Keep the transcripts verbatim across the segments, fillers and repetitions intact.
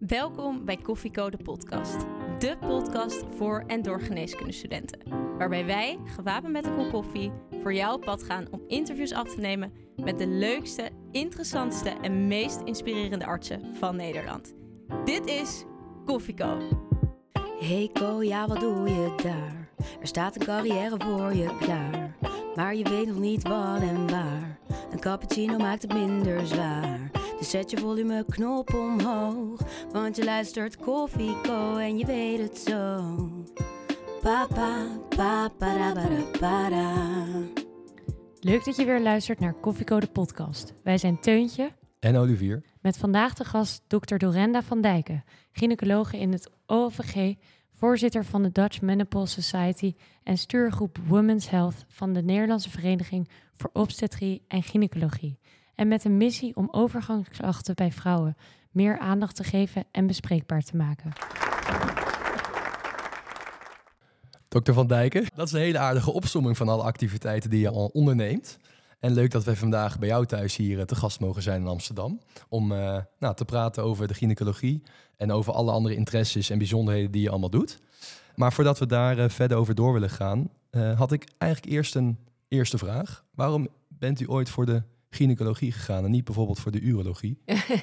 Welkom bij Koffieko de podcast. De podcast voor en door geneeskundestudenten. Waarbij wij, gewapend met een kop koffie, voor jou op pad gaan om interviews af te nemen met de leukste, interessantste en meest inspirerende artsen van Nederland. Dit is Koffieko. Hey Ko, ja wat doe je daar? Er staat een carrière voor je klaar. Maar je weet nog niet wat en waar. Een cappuccino maakt het minder zwaar. Dus zet je volumeknop omhoog. Want je luistert Koffieko en je weet het zo. Papa, papa, para, para, para. Leuk dat je weer luistert naar Koffieko de podcast. Wij zijn Teuntje en Olivier. Met vandaag de gast dokter Dorenda van Dijken, gynaecologe in het O V G, voorzitter van de Dutch Menopause Society en stuurgroep Women's Health van de Nederlandse Vereniging voor Obstetrie en Gynaecologie. En met een missie om overgangsklachten bij vrouwen meer aandacht te geven en bespreekbaar te maken. dokter Van Dijken, dat is een hele aardige opsomming van alle activiteiten die je al onderneemt. En leuk dat wij vandaag bij jou thuis hier te gast mogen zijn in Amsterdam. Om uh, nou, te praten over de gynaecologie en over alle andere interesses en bijzonderheden die je allemaal doet. Maar voordat we daar uh, verder over door willen gaan, uh, had ik eigenlijk eerst een eerste vraag. Waarom bent u ooit voor de gynaecologie gegaan en niet bijvoorbeeld voor de urologie?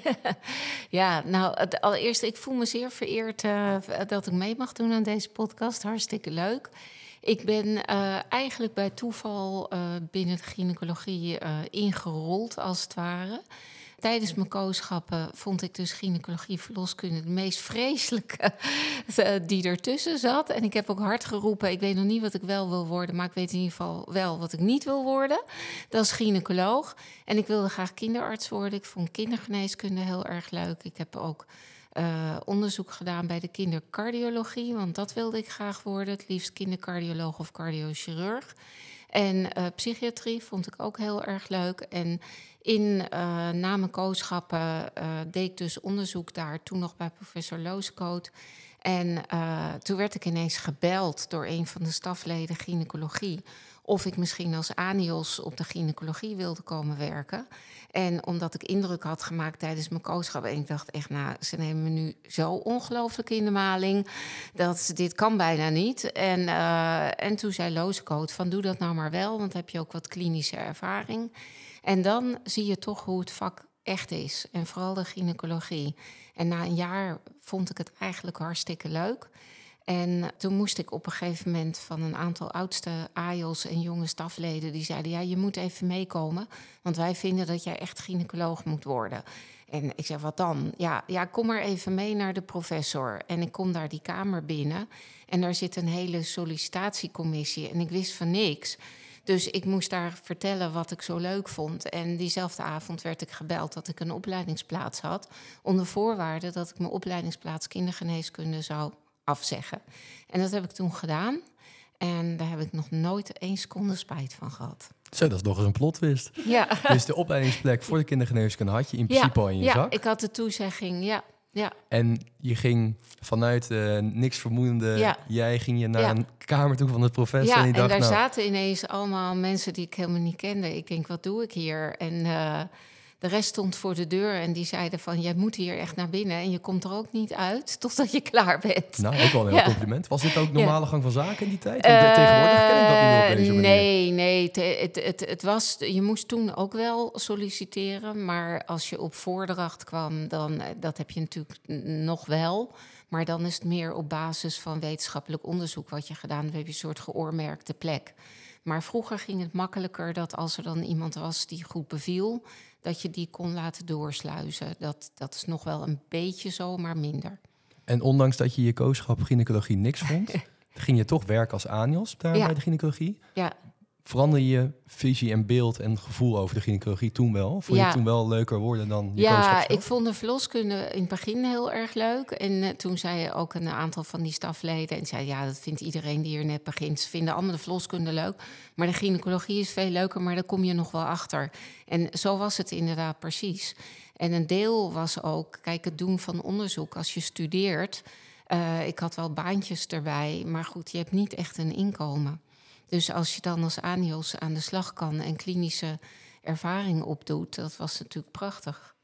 Ja, nou, het allereerst, ik voel me zeer vereerd uh, dat ik mee mag doen aan deze podcast. Hartstikke leuk. Ik ben uh, eigenlijk bij toeval uh, binnen de gynaecologie uh, ingerold, als het ware. Tijdens mijn kooschappen vond ik dus gynaecologie, verloskunde de meest vreselijke uh, die ertussen zat. En ik heb ook hard geroepen, ik weet nog niet wat ik wel wil worden, maar ik weet in ieder geval wel wat ik niet wil worden. Dat is gynaecoloog. En ik wilde graag kinderarts worden. Ik vond kindergeneeskunde heel erg leuk. Ik heb ook uh, onderzoek gedaan bij de kindercardiologie, want dat wilde ik graag worden. Het liefst kindercardioloog of cardiochirurg. En uh, psychiatrie vond ik ook heel erg leuk. En in uh, na mijn kooschappen uh, deed ik dus onderzoek daar, toen nog bij professor Loosekoot. En uh, toen werd ik ineens gebeld door een van de stafleden gynaecologie of ik misschien als anios op de gynaecologie wilde komen werken. En omdat ik indruk had gemaakt tijdens mijn kooschap, en ik dacht echt, nou, ze nemen me nu zo ongelooflijk in de maling, dat dit kan bijna niet. En, uh, en toen zei Loosekoot van, doe dat nou maar wel, want dan heb je ook wat klinische ervaring. En dan zie je toch hoe het vak echt is. En vooral de gynaecologie. En na een jaar vond ik het eigenlijk hartstikke leuk. En toen moest ik op een gegeven moment van een aantal oudste A I O S en jonge stafleden, die zeiden, ja, je moet even meekomen, want wij vinden dat jij echt gynaecoloog moet worden. En ik zeg, wat dan? Ja, ja, kom maar even mee naar de professor. En ik kom daar die kamer binnen en daar zit een hele sollicitatiecommissie en ik wist van niks. Dus ik moest daar vertellen wat ik zo leuk vond. En diezelfde avond werd ik gebeld dat ik een opleidingsplaats had, onder voorwaarde dat ik mijn opleidingsplaats kindergeneeskunde zou afzeggen. En dat heb ik toen gedaan. En daar heb ik nog nooit één seconde spijt van gehad. Zo, dat is nog eens een plot twist. Ja. Dus de opleidingsplek voor de kindergeneeskunde had je in principe ja, al in je ja, zak. Ik had de toezegging, ja. ja. En je ging vanuit uh, niks vermoedende, ja. jij ging je naar ja. een kamer toe van de professor. Ja, en, je en dacht, daar nou, zaten ineens allemaal mensen die ik helemaal niet kende. Ik denk, wat doe ik hier? En uh, de rest stond voor de deur en die zeiden van, jij moet hier echt naar binnen en je komt er ook niet uit totdat je klaar bent. Nou, ook wel een heel ja. compliment. Was dit ook normale ja. gang van zaken in die tijd? Uh, Want tegenwoordig ken ik dat niet meer op deze manier. Nee, nee. Het, het, het, het was, je moest toen ook wel solliciteren, maar als je op voordracht kwam, dan dat heb je natuurlijk nog wel. Maar dan is het meer op basis van wetenschappelijk onderzoek wat je gedaan hebt. Dan heb je een soort geoormerkte plek. Maar vroeger ging het makkelijker dat als er dan iemand was die goed beviel, dat je die kon laten doorsluizen. Dat, dat is nog wel een beetje zo, maar minder. En ondanks dat je je kooschap gynaecologie niks vond, ging je toch werken als anios daar ja. bij de gynaecologie? Ja. Verander je visie en beeld en gevoel over de gynaecologie toen wel? Vond je ja. het toen wel leuker worden dan je ja, kooschap zelf? Ik vond de verloskunde in het begin heel erg leuk. En uh, toen zei ook een aantal van die stafleden, en zei, ja, dat vindt iedereen die hier net begint. Ze vinden allemaal de verloskunde leuk. Maar de gynaecologie is veel leuker, maar daar kom je nog wel achter. En zo was het inderdaad precies. En een deel was ook, kijk, het doen van onderzoek als je studeert. Uh, ik had wel baantjes erbij, maar goed, je hebt niet echt een inkomen. Dus als je dan als anios aan de slag kan en klinische ervaring opdoet, dat was natuurlijk prachtig.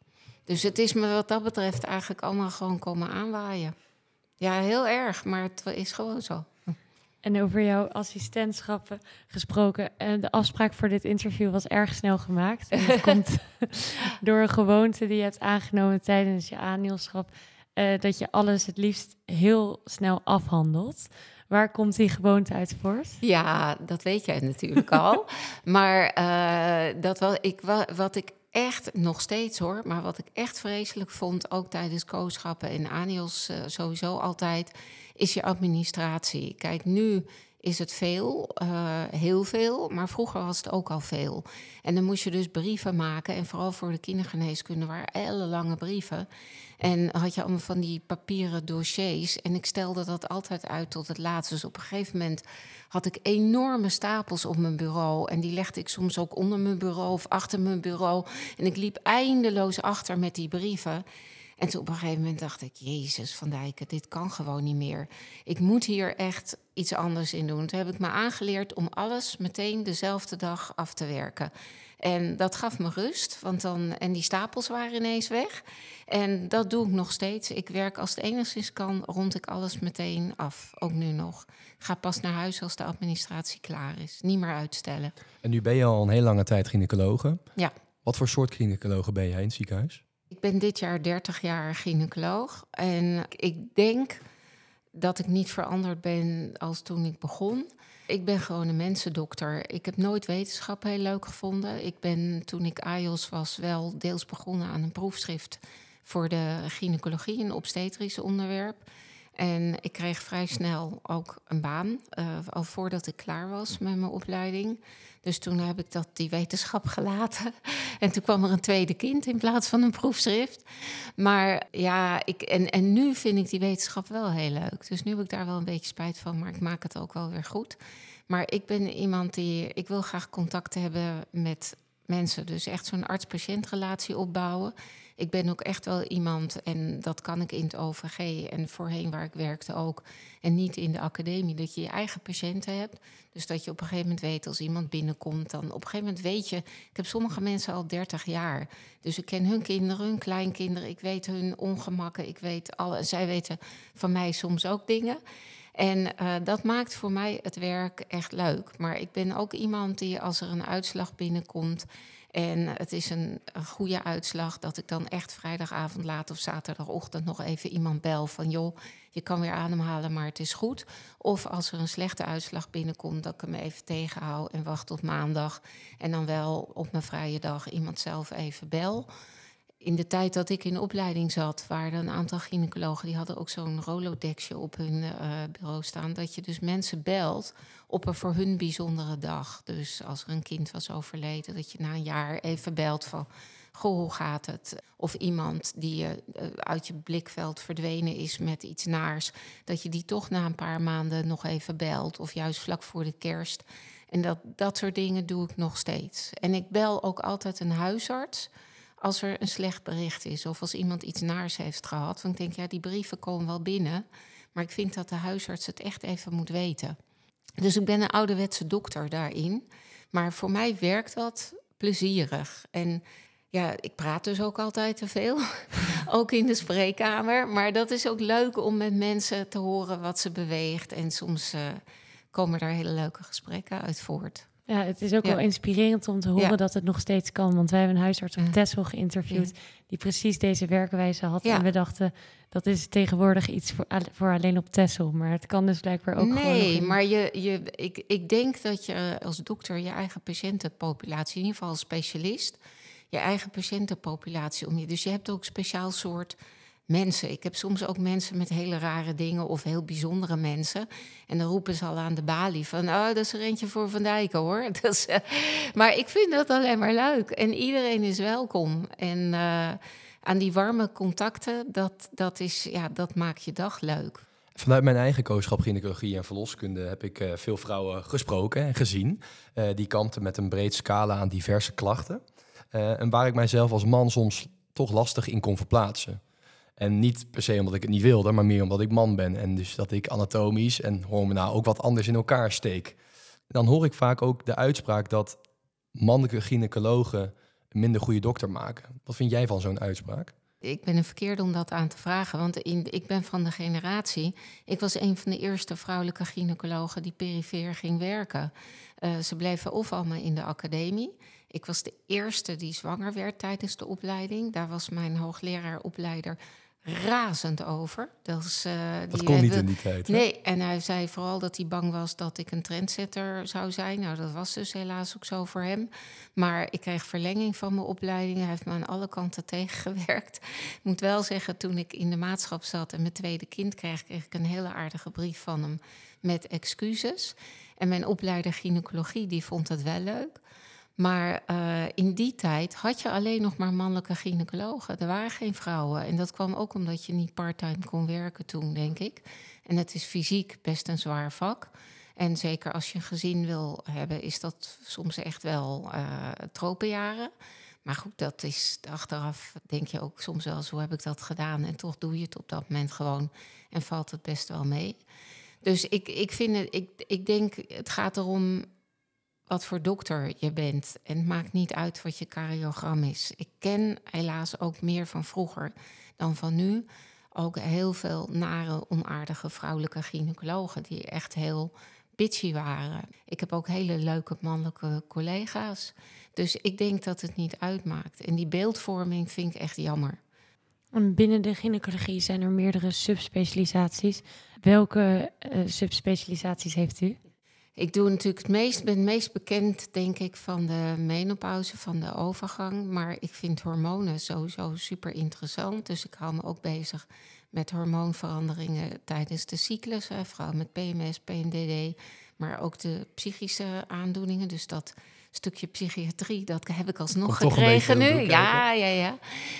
Dus het is me wat dat betreft eigenlijk allemaal gewoon komen aanwaaien. Ja, heel erg, maar het is gewoon zo. En over jouw assistentschappen gesproken. Uh, de afspraak voor dit interview was erg snel gemaakt. En dat komt door een gewoonte die je hebt aangenomen tijdens je aanhielschap. Uh, dat je alles het liefst heel snel afhandelt. Waar komt die gewoonte uit voort? Ja, dat weet jij natuurlijk al. Maar uh, dat wel, ik, wat ik echt nog steeds hoor, maar wat ik echt vreselijk vond, ook tijdens kooschappen en aanhiels uh, sowieso altijd, is je administratie. Kijk, nu is het veel, uh, heel veel, maar vroeger was het ook al veel. En dan moest je dus brieven maken, en vooral voor de kindergeneeskunde waren ellenlange brieven. En had je allemaal van die papieren dossiers. En ik stelde dat altijd uit tot het laatste. Dus op een gegeven moment had ik enorme stapels op mijn bureau. En die legde ik soms ook onder mijn bureau of achter mijn bureau. En ik liep eindeloos achter met die brieven. En toen op een gegeven moment dacht ik, Jezus Van Dijken, dit kan gewoon niet meer. Ik moet hier echt iets anders in doen. Toen heb ik me aangeleerd om alles meteen dezelfde dag af te werken. En dat gaf me rust, want dan, en die stapels waren ineens weg. En dat doe ik nog steeds. Ik werk als het enigszins kan, rond ik alles meteen af, ook nu nog. Ik ga pas naar huis als de administratie klaar is. Niet meer uitstellen. En nu ben je al een hele lange tijd gynaecologe. Ja. Wat voor soort gynaecologe ben jij in het ziekenhuis? Ik ben dit jaar dertig jaar gynaecoloog. En ik denk dat ik niet veranderd ben als toen ik begon. Ik ben gewoon een mensendokter. Ik heb nooit wetenschap heel leuk gevonden. Ik ben toen ik A J O S was wel deels begonnen aan een proefschrift voor de gynaecologie, een obstetrisch onderwerp. En ik kreeg vrij snel ook een baan, uh, al voordat ik klaar was met mijn opleiding. Dus toen heb ik dat, die wetenschap gelaten. En toen kwam er een tweede kind in plaats van een proefschrift. Maar ja, ik, en, en nu vind ik die wetenschap wel heel leuk. Dus nu heb ik daar wel een beetje spijt van, maar ik maak het ook wel weer goed. Maar ik ben iemand die, ik wil graag contact hebben met mensen. Dus echt zo'n arts-patiëntrelatie opbouwen. Ik ben ook echt wel iemand, en dat kan ik in het O V G en voorheen waar ik werkte ook, en niet in de academie, dat je je eigen patiënten hebt. Dus dat je op een gegeven moment weet als iemand binnenkomt, dan op een gegeven moment weet je, ik heb sommige mensen al dertig jaar. Dus ik ken hun kinderen, hun kleinkinderen, ik weet hun ongemakken, ik weet alle, zij weten van mij soms ook dingen. En uh, dat maakt voor mij het werk echt leuk. Maar ik ben ook iemand die als er een uitslag binnenkomt en het is een, een goede uitslag, dat ik dan echt vrijdagavond laat of zaterdagochtend nog even iemand bel van joh, je kan weer ademhalen, maar het is goed. Of als er een slechte uitslag binnenkomt, dat ik hem even tegenhoud en wacht tot maandag. En dan wel op mijn vrije dag iemand zelf even bel. In de tijd dat ik in de opleiding zat, waren er een aantal gynaecologen, die hadden ook zo'n rolodexje op hun uh, bureau staan, dat je dus mensen belt op een voor hun bijzondere dag. Dus als er een kind was overleden, dat je na een jaar even belt van, goh, hoe gaat het? Of iemand die uh, uit je blikveld verdwenen is met iets naars, dat je die toch na een paar maanden nog even belt, of juist vlak voor de kerst. En dat, dat soort dingen doe ik nog steeds. En ik bel ook altijd een huisarts als er een slecht bericht is of als iemand iets naars heeft gehad. Want ik denk, ja, die brieven komen wel binnen, maar ik vind dat de huisarts het echt even moet weten. Dus ik ben een ouderwetse dokter daarin. Maar voor mij werkt dat plezierig. En ja, ik praat dus ook altijd te veel, ook in de spreekkamer. Maar dat is ook leuk om met mensen te horen wat ze beweegt. En soms uh, komen daar hele leuke gesprekken uit voort. Ja, het is ook ja. wel inspirerend om te horen ja. dat het nog steeds kan. Want wij hebben een huisarts op Ja. Texel geïnterviewd Ja. die precies deze werkwijze had. Ja. En we dachten, dat is tegenwoordig iets voor, voor alleen op Texel. Maar het kan dus blijkbaar ook nee, gewoon nog in... maar je, je, ik, ik denk dat je als dokter je eigen patiëntenpopulatie, in ieder geval als specialist, je eigen patiëntenpopulatie om je. Dus je hebt ook een speciaal soort mensen. Ik heb soms ook mensen met hele rare dingen of heel bijzondere mensen. En dan roepen ze al aan de balie van, oh, dat is er eentje voor Van Dijken, hoor. Dat is, uh, maar ik vind dat alleen maar leuk. En iedereen is welkom. En uh, aan die warme contacten, dat, dat, is, ja, dat maakt je dag leuk. Vanuit mijn eigen kooschap gynaecologie en verloskunde heb ik uh, veel vrouwen gesproken en gezien. Uh, die kampten met een breed scala aan diverse klachten. Uh, en waar ik mijzelf als man soms toch lastig in kon verplaatsen. En niet per se omdat ik het niet wilde, maar meer omdat ik man ben. En dus dat ik anatomisch en hormonaal ook wat anders in elkaar steek. Dan hoor ik vaak ook de uitspraak dat mannelijke gynaecologen een minder goede dokter maken. Wat vind jij van zo'n uitspraak? ik ben een verkeerde om dat aan te vragen. Want in, ik ben van de generatie... Ik was een van de eerste vrouwelijke gynaecologen die perifeer ging werken. Uh, ze bleven of allemaal in de academie. Ik was de eerste die zwanger werd tijdens de opleiding. Daar was mijn hoogleraar-opleider razend over. Dat, is, uh, dat die kon niet hebben, in die tijd. Hè? Nee, en hij zei vooral dat hij bang was dat ik een trendsetter zou zijn. Nou, dat was dus helaas ook zo voor hem. Maar ik kreeg verlenging van mijn opleiding. Hij heeft me aan alle kanten tegengewerkt. Ik moet wel zeggen, toen ik in de maatschap zat en mijn tweede kind kreeg... kreeg ik een hele aardige brief van hem met excuses. En mijn opleider gynaecologie, die vond het wel leuk. Maar uh, in die tijd had je alleen nog maar mannelijke gynaecologen. Er waren geen vrouwen. En dat kwam ook omdat je niet parttime kon werken toen, denk ik. En het is fysiek best een zwaar vak. En zeker als je een gezin wil hebben, is dat soms echt wel uh, tropenjaren. Maar goed, dat is achteraf, denk je ook soms wel eens, hoe heb ik dat gedaan? En toch doe je het op dat moment gewoon en valt het best wel mee. Dus ik, ik vind het, ik, ik denk, het gaat erom wat voor dokter je bent. En het maakt niet uit wat je karyogram is. Ik ken helaas ook meer van vroeger dan van nu. Ook heel veel nare, onaardige vrouwelijke gynaecologen die echt heel bitchy waren. Ik heb ook hele leuke mannelijke collega's. Dus ik denk dat het niet uitmaakt. En die beeldvorming vind ik echt jammer. Binnen de gynaecologie zijn er meerdere subspecialisaties. Welke uh, subspecialisaties heeft u? Ik doe natuurlijk het meest, ben het meest bekend, denk ik, van de menopauze, van de overgang. Maar ik vind hormonen sowieso super interessant. Dus ik hou me ook bezig met hormoonveranderingen tijdens de cyclus. Hè, vooral met P M S, P M D D, maar ook de psychische aandoeningen. Dus dat stukje psychiatrie, dat heb ik alsnog Komt gekregen nu. Ja, ja, ja, ja.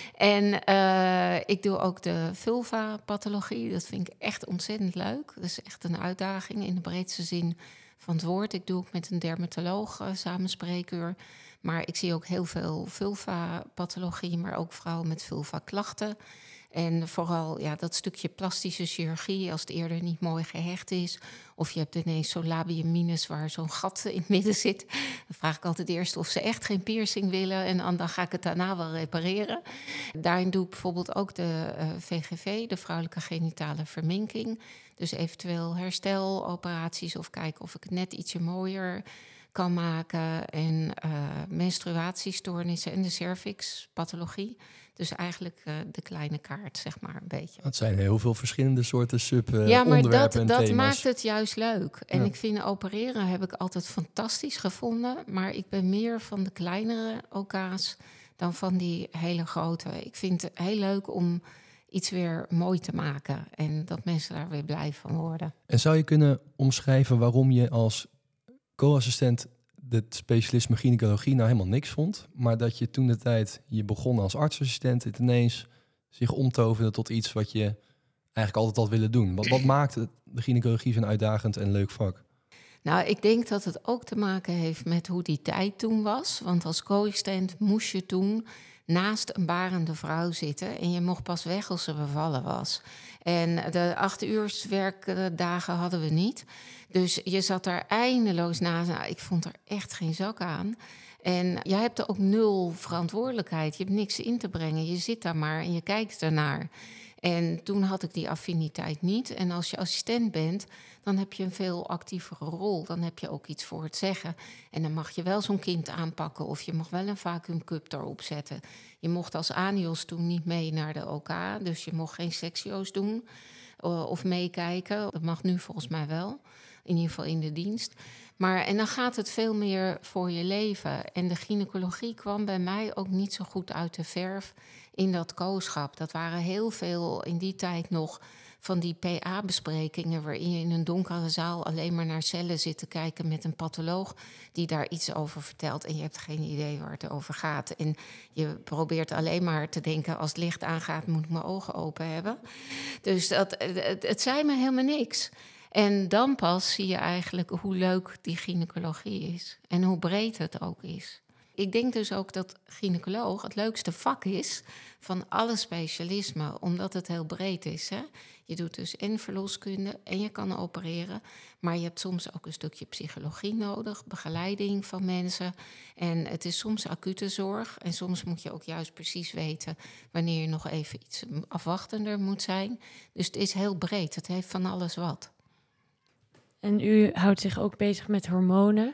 En uh, ik doe ook de vulva-pathologie. Dat vind ik echt ontzettend leuk. Dat is echt een uitdaging in de breedste zin van het woord. Ik doe ook met een dermatoloog uh, samen spreekuur. Maar ik zie ook heel veel vulva-pathologie, maar ook vrouwen met vulva-klachten. En vooral ja, dat stukje plastische chirurgie, als het eerder niet mooi gehecht is, of je hebt ineens zo'n labium minus waar zo'n gat in het midden zit, dan vraag ik altijd eerst of ze echt geen piercing willen en dan ga ik het daarna wel repareren. Daarin doe ik bijvoorbeeld ook de uh, V G V, de vrouwelijke genitale verminking. Dus eventueel hersteloperaties of kijken of ik het net ietsje mooier kan maken. En uh, menstruatiestoornissen en de cervixpathologie. Dus eigenlijk uh, de kleine kaart, zeg maar, een beetje. Het zijn heel veel verschillende soorten sub-onderwerpen uh, ja, maar dat, en dat thema's. Maakt het juist leuk. En ja. ik vind opereren heb ik altijd fantastisch gevonden. Maar ik ben meer van de kleinere O K's dan van die hele grote. Ik vind het heel leuk om iets weer mooi te maken. En dat mensen daar weer blij van worden. En zou je kunnen omschrijven waarom je als co-assistent het specialisme gynaecologie nou helemaal niks vond, maar dat je toen de tijd je begon als artsassistent, het ineens zich omtoverde tot iets wat je eigenlijk altijd had willen doen? Wat, wat maakte de gynaecologie zo'n uitdagend en leuk vak? Nou, ik denk dat het ook te maken heeft met hoe die tijd toen was. Want als co-assistent moest je toen naast een barende vrouw zitten en je mocht pas weg als ze bevallen was. En de acht uur werkdagen hadden we niet. Dus je zat daar eindeloos naast. Nou, ik vond er echt geen zak aan. En jij hebt er ook nul verantwoordelijkheid. Je hebt niks in te brengen. Je zit daar maar en je kijkt ernaar. En toen had ik die affiniteit niet. En als je assistent bent, dan heb je een veel actievere rol. Dan heb je ook iets voor het zeggen. En dan mag je wel zo'n kind aanpakken of je mag wel een vacuümcup erop zetten. Je mocht als anios toen niet mee naar de O K, dus je mocht geen sectio's doen of meekijken. Dat mag nu volgens mij wel, in ieder geval in de dienst. Maar en dan gaat het veel meer voor je leven. En de gynaecologie kwam bij mij ook niet zo goed uit de verf in dat co-schap. Dat waren heel veel in die tijd nog van die P A-besprekingen waarin je in een donkere zaal alleen maar naar cellen zit te kijken met een patholoog die daar iets over vertelt. En je hebt geen idee waar het over gaat. En je probeert alleen maar te denken, als het licht aangaat moet ik mijn ogen open hebben. Dus dat, het, het zei me helemaal niks. En dan pas zie je eigenlijk hoe leuk die gynaecologie is. En hoe breed het ook is. Ik denk dus ook dat gynaecoloog het leukste vak is van alle specialismen, omdat het heel breed is. Hè? Je doet dus en verloskunde en je kan opereren, maar je hebt soms ook een stukje psychologie nodig, begeleiding van mensen. En het is soms acute zorg en soms moet je ook juist precies weten wanneer je nog even iets afwachtender moet zijn. Dus het is heel breed, het heeft van alles wat. En u houdt zich ook bezig met hormonen.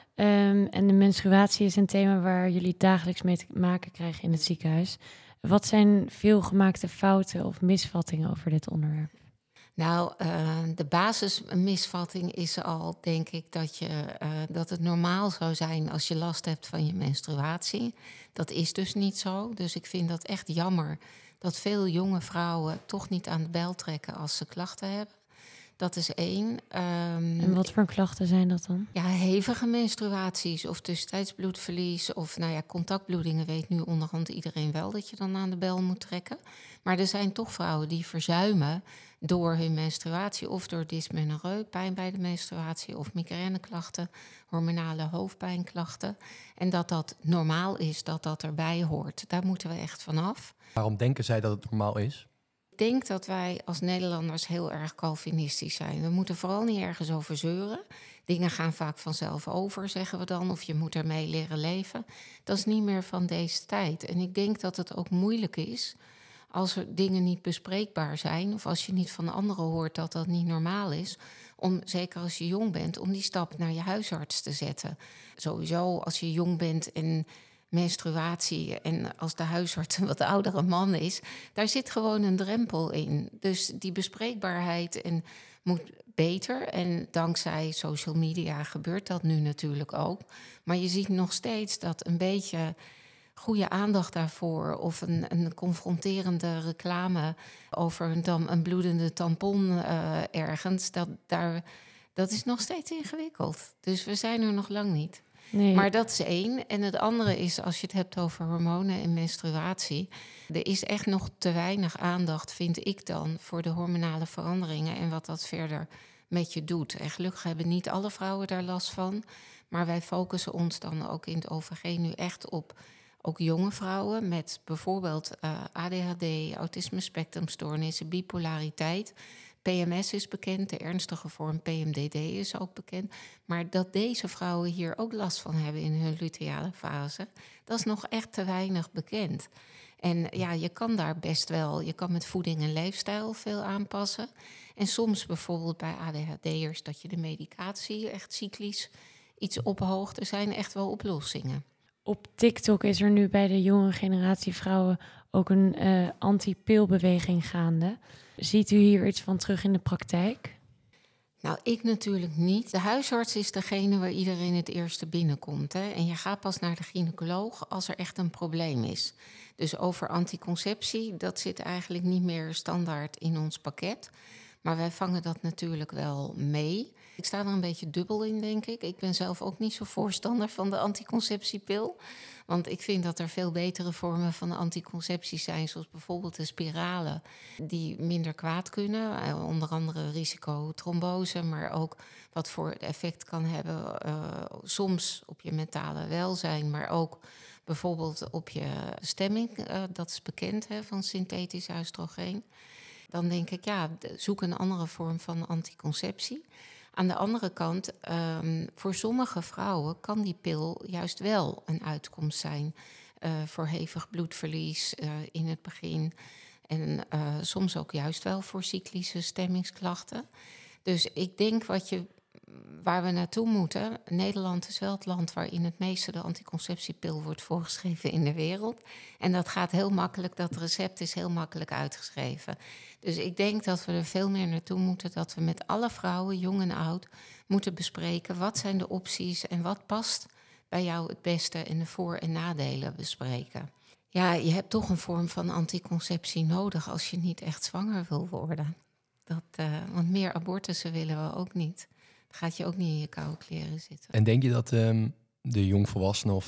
Um, en de menstruatie is een thema waar jullie dagelijks mee te maken krijgen in het ziekenhuis. Wat zijn veelgemaakte fouten of misvattingen over dit onderwerp? Nou, uh, de basismisvatting is al, denk ik, dat, je, uh, dat het normaal zou zijn als je last hebt van je menstruatie. Dat is dus niet zo. Dus ik vind dat echt jammer dat veel jonge vrouwen toch niet aan de bel trekken als ze klachten hebben. Dat is één. Um, en wat voor klachten zijn dat dan? Ja, hevige menstruaties of tussentijds bloedverlies of nou ja, contactbloedingen weet nu onderhand iedereen wel dat je dan aan de bel moet trekken. Maar er zijn toch vrouwen die verzuimen door hun menstruatie of door dysmenorrheu, pijn bij de menstruatie of migraineklachten, hormonale hoofdpijnklachten. En dat dat normaal is, dat dat erbij hoort. Daar moeten we echt vanaf. Waarom denken zij dat het normaal is? Ik denk dat wij als Nederlanders heel erg Calvinistisch zijn. We moeten vooral niet ergens over zeuren. Dingen gaan vaak vanzelf over, zeggen we dan. Of je moet ermee leren leven. Dat is niet meer van deze tijd. En ik denk dat het ook moeilijk is als er dingen niet bespreekbaar zijn, of als je niet van anderen hoort dat dat niet normaal is, om, zeker als je jong bent, om die stap naar je huisarts te zetten. Sowieso als je jong bent en menstruatie en als de huisarts een wat oudere man is, daar zit gewoon een drempel in. Dus die bespreekbaarheid en moet beter. En dankzij social media gebeurt dat nu natuurlijk ook. Maar je ziet nog steeds dat een beetje goede aandacht daarvoor of een, een confronterende reclame over een, tam, een bloedende tampon uh, ergens, dat, daar, dat is nog steeds ingewikkeld. Dus we zijn er nog lang niet. Nee. Maar dat is één. En het andere is, als je het hebt over hormonen en menstruatie, er is echt nog te weinig aandacht, vind ik dan, voor de hormonale veranderingen en wat dat verder met je doet. En gelukkig hebben niet alle vrouwen daar last van, maar wij focussen ons dan ook in het O V G nu echt op ook jonge vrouwen met bijvoorbeeld uh, A D H D, autisme spectrumstoornissen, bipolariteit. P M S is bekend, de ernstige vorm P M D D is ook bekend. Maar dat deze vrouwen hier ook last van hebben in hun luteale fase, dat is nog echt te weinig bekend. En ja, je kan daar best wel, je kan met voeding en leefstijl veel aanpassen. En soms bijvoorbeeld bij A D H D'ers dat je de medicatie echt cyclisch iets ophoogt. Er zijn echt wel oplossingen. Op TikTok is er nu bij de jonge generatie vrouwen ook een uh, anti-pilbeweging gaande. Ziet u hier iets van terug in de praktijk? Nou, ik natuurlijk niet. De huisarts is degene waar iedereen het eerste binnenkomt. Hè? En je gaat pas naar de gynaecoloog als er echt een probleem is. Dus over anticonceptie, dat zit eigenlijk niet meer standaard in ons pakket. Maar wij vangen dat natuurlijk wel mee. Ik sta er een beetje dubbel in, denk ik. Ik ben zelf ook niet zo voorstander van de anticonceptiepil. Want ik vind dat er veel betere vormen van anticonceptie zijn, zoals bijvoorbeeld de spiralen, die minder kwaad kunnen. Onder andere risico trombose, maar ook wat voor effect kan hebben uh, soms op je mentale welzijn, maar ook bijvoorbeeld op je stemming. Uh, dat is bekend, hè, van synthetisch oestrogeen. Dan denk ik, ja, zoek een andere vorm van anticonceptie. Aan de andere kant, um, voor sommige vrouwen kan die pil juist wel een uitkomst zijn. Uh, voor hevig bloedverlies uh, in het begin. En uh, soms ook juist wel voor cyclische stemmingsklachten. Dus ik denk wat je, waar we naartoe moeten. Nederland is wel het land waarin het meeste de anticonceptiepil wordt voorgeschreven in de wereld. En dat gaat heel makkelijk, dat recept is heel makkelijk uitgeschreven. Dus ik denk dat we er veel meer naartoe moeten, dat we met alle vrouwen, jong en oud, moeten bespreken wat zijn de opties en wat past bij jou het beste en de voor- en nadelen bespreken. Ja, je hebt toch een vorm van anticonceptie nodig als je niet echt zwanger wil worden. Dat, uh, want meer abortussen willen we ook niet. Dan gaat je ook niet in je koude kleren zitten. En denk je dat um, de jongvolwassenen of die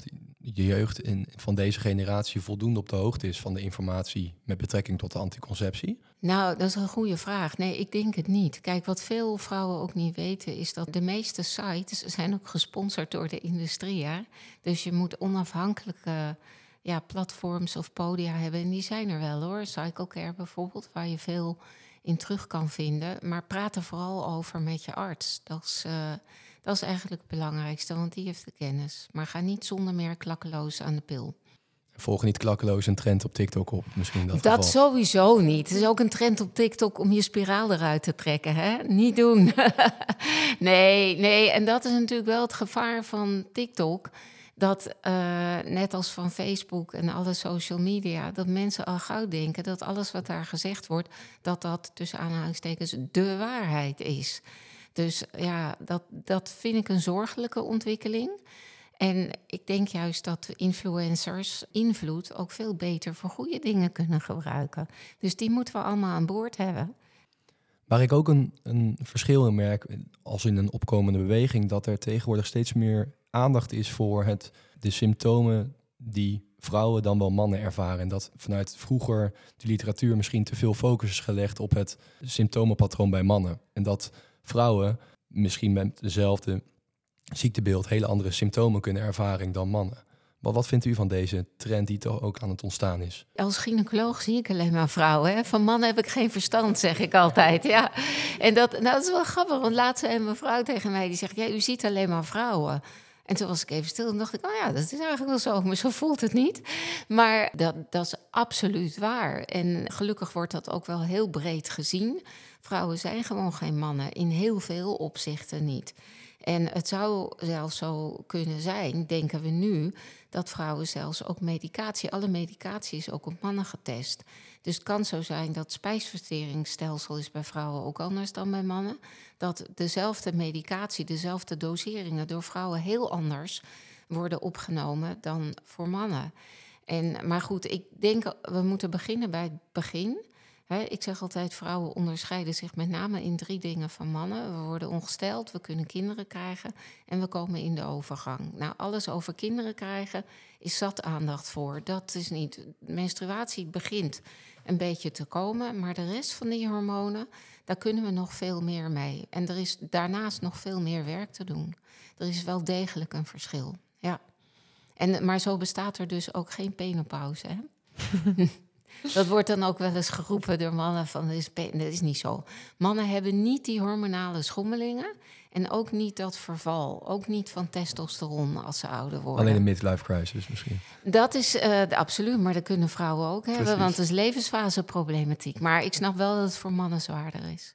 je jeugd in, van deze generatie voldoende op de hoogte is van de informatie met betrekking tot de anticonceptie? Nou, dat is een goede vraag. Nee, ik denk het niet. Kijk, wat veel vrouwen ook niet weten is dat de meeste sites zijn ook gesponsord door de industrie. Hè? Dus je moet onafhankelijke ja, platforms of podia hebben. En die zijn er wel hoor. Cyclecare bijvoorbeeld, waar je veel in terug kan vinden. Maar praat er vooral over met je arts. Dat is, uh, dat is eigenlijk het belangrijkste, want die heeft de kennis. Maar ga niet zonder meer klakkeloos aan de pil. Volg niet klakkeloos een trend op TikTok op, misschien dat Dat geval. Sowieso niet. Het is ook een trend op TikTok om je spiraal eruit te trekken. Hè? Niet doen. nee, nee. En dat is natuurlijk wel het gevaar van TikTok. Dat, uh, net als van Facebook en alle social media, dat mensen al gauw denken dat alles wat daar gezegd wordt, dat dat tussen aanhalingstekens de waarheid is. Dus ja, dat, dat vind ik een zorgelijke ontwikkeling. En ik denk juist dat influencers invloed ook veel beter voor goede dingen kunnen gebruiken. Dus die moeten we allemaal aan boord hebben. Waar ik ook een, een verschil in merk, als in een opkomende beweging, dat er tegenwoordig steeds meer aandacht is voor het, de symptomen die vrouwen dan wel mannen ervaren. En dat vanuit vroeger de literatuur misschien te veel focus is gelegd op het symptomenpatroon bij mannen. En dat vrouwen misschien met dezelfde ziektebeeld hele andere symptomen kunnen ervaren dan mannen. Maar wat vindt u van deze trend die toch ook aan het ontstaan is? Als gynaecoloog zie ik alleen maar vrouwen. Hè? Van mannen heb ik geen verstand, zeg ik altijd. Ja. En dat, nou, dat is wel grappig, want laatst zei een mevrouw tegen mij, die zegt, ja, u ziet alleen maar vrouwen. En toen was ik even stil en dacht ik, oh ja, dat is eigenlijk wel zo, maar zo voelt het niet. Maar dat, dat is absoluut waar. En gelukkig wordt dat ook wel heel breed gezien. Vrouwen zijn gewoon geen mannen, in heel veel opzichten niet. En het zou zelfs zo kunnen zijn, denken we nu, dat vrouwen zelfs ook medicatie, alle medicatie is ook op mannen getest. Dus het kan zo zijn dat het spijsverteringsstelsel is bij vrouwen ook anders dan bij mannen. Dat dezelfde medicatie, dezelfde doseringen door vrouwen heel anders worden opgenomen dan voor mannen. En, maar goed, ik denk we moeten beginnen bij het begin. He, ik zeg altijd, vrouwen onderscheiden zich met name in drie dingen van mannen. We worden ongesteld, we kunnen kinderen krijgen en we komen in de overgang. Nou, alles over kinderen krijgen is zat aandacht voor. Dat is niet. Menstruatie begint een beetje te komen, maar de rest van die hormonen, daar kunnen we nog veel meer mee. En er is daarnaast nog veel meer werk te doen. Er is wel degelijk een verschil, ja. En, maar zo bestaat er dus ook geen penopauze, hè? Dat wordt dan ook wel eens geroepen door mannen van, dat is, dat is niet zo. Mannen hebben niet die hormonale schommelingen en ook niet dat verval. Ook niet van testosteron als ze ouder worden. Alleen een midlife crisis misschien. Dat is uh, absoluut, maar dat kunnen vrouwen ook hebben. Precies. Want het is levensfaseproblematiek. Maar ik snap wel dat het voor mannen zwaarder is.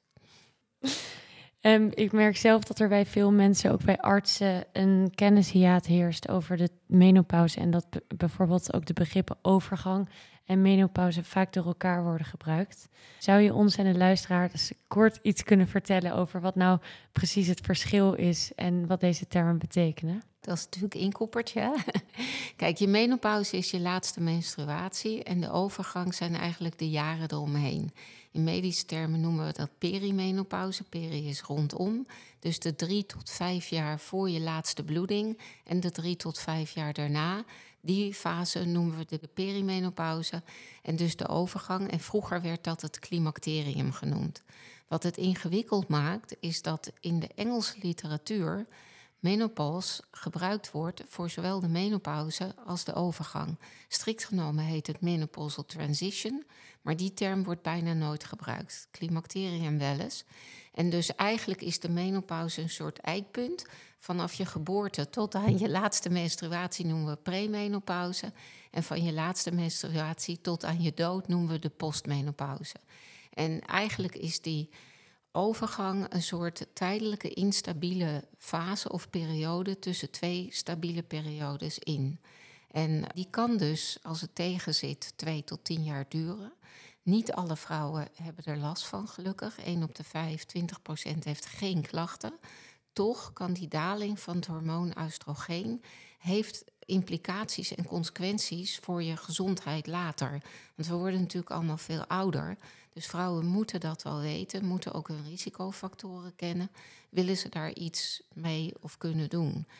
Um, ik merk zelf dat er bij veel mensen, ook bij artsen, een kennishiaat heerst over de menopauze. En dat b- bijvoorbeeld ook de begrippen overgang en menopauze vaak door elkaar worden gebruikt. Zou je ons en de luisteraar dus kort iets kunnen vertellen over wat nou precies het verschil is en wat deze termen betekenen? Dat is natuurlijk inkoppertje. Kijk, je menopauze is je laatste menstruatie en de overgang zijn eigenlijk de jaren eromheen. In medische termen noemen we dat perimenopauze. Peri is rondom. Dus de drie tot vijf jaar voor je laatste bloeding en de drie tot vijf jaar daarna. Die fase noemen we de perimenopauze en dus de overgang. En vroeger werd dat het climacterium genoemd. Wat het ingewikkeld maakt, is dat in de Engelse literatuur menopause gebruikt wordt voor zowel de menopauze als de overgang. Strikt genomen heet het menopausal transition, maar die term wordt bijna nooit gebruikt. Climacterium wel eens. En dus eigenlijk is de menopauze een soort eikpunt. Vanaf je geboorte tot aan je laatste menstruatie noemen we premenopauze. En van je laatste menstruatie tot aan je dood noemen we de postmenopauze. En eigenlijk is die overgang een soort tijdelijke instabiele fase of periode tussen twee stabiele periodes in. En die kan dus, als het tegenzit, twee tot tien jaar duren. Niet alle vrouwen hebben er last van, gelukkig. één op de vijf, twintig procent heeft geen klachten. Toch kan die daling van het hormoon oestrogeen heeft implicaties en consequenties voor je gezondheid later. Want we worden natuurlijk allemaal veel ouder. Dus vrouwen moeten dat wel weten, moeten ook hun risicofactoren kennen. Willen ze daar iets mee of kunnen doen?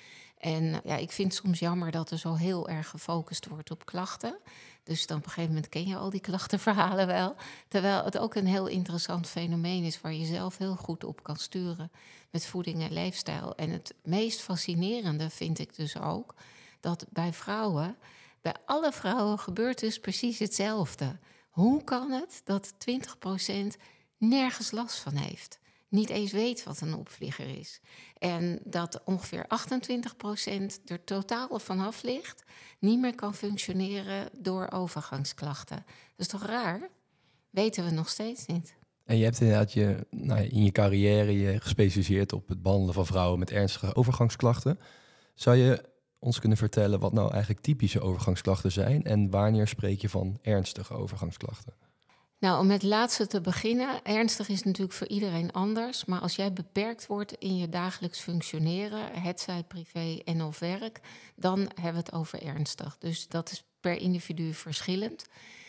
En ja, ik vind het soms jammer dat er zo heel erg gefocust wordt op klachten. Dus dan op een gegeven moment ken je al die klachtenverhalen wel. Terwijl het ook een heel interessant fenomeen is waar je zelf heel goed op kan sturen met voeding en leefstijl. En het meest fascinerende vind ik dus ook dat bij vrouwen, bij alle vrouwen gebeurt dus precies hetzelfde. Hoe kan het dat twintig procent nergens last van heeft? Niet eens weet wat een opvlieger is. En dat ongeveer achtentwintig procent er totaal vanaf ligt, niet meer kan functioneren door overgangsklachten. Dat is toch raar? Weten we nog steeds niet. En je hebt inderdaad je, nou, in je carrière je gespecialiseerd op het behandelen van vrouwen met ernstige overgangsklachten. Zou je ons kunnen vertellen wat nou eigenlijk typische overgangsklachten zijn en wanneer spreek je van ernstige overgangsklachten? Nou, om met het laatste te beginnen. Ernstig is natuurlijk voor iedereen anders. Maar als jij beperkt wordt in je dagelijks functioneren, hetzij privé en of werk, dan hebben we het over ernstig. Dus dat is per individu verschillend.